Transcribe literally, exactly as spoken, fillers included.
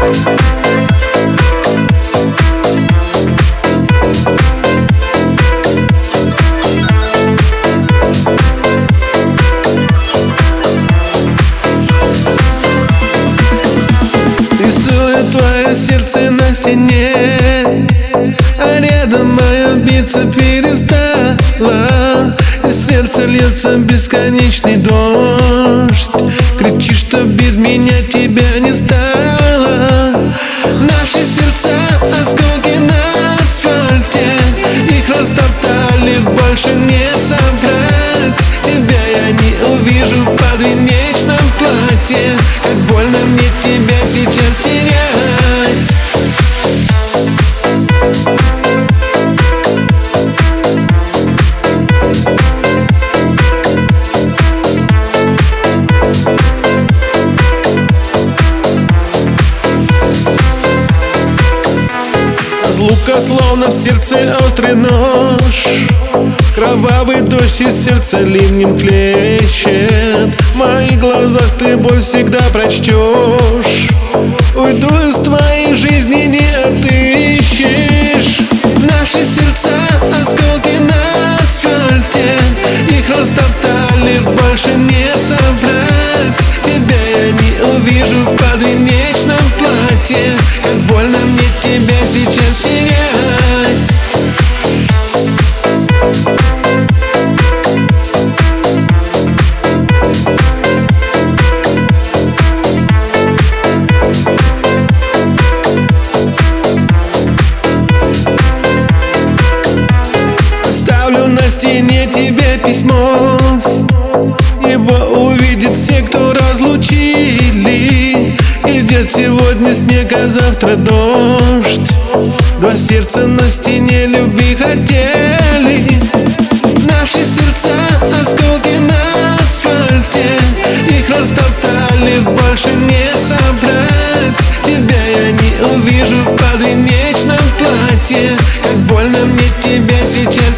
Рисую твое сердце на стене, а рядом мое биться перестало. Из сердца льется бесконечный дождь. Кричишь, что без меня тебя не стало. Наши сердца осколки на асфальте, их растоптали, больше не собрать. Тебя я не увижу в подвенечном платье. Как больно мне тебя сейчас терять. Разлука словно в сердце острый нож. Кровавый дождь из сердца ливнем хлещет. В моих глазах ты боль всегда прочтешь. Уйду из твоей жизни, не отыщешь. Наши сердца осколки на асфальте, их растоптали, больше не собрать. Тебя я не увижу в подвенечном платье. Как больно мне тебя сейчас терять. Оставлю на стене тебе письмо. Его увидят все, кто разлучили. Идет сегодня снег, а завтра дождь. Два сердца на стене любви хотели. Наши сердца осколки на асфальте, их растоптали, больше не собрать. Тебя я не увижу в подвенечном платье. Как больно мне тебя сейчас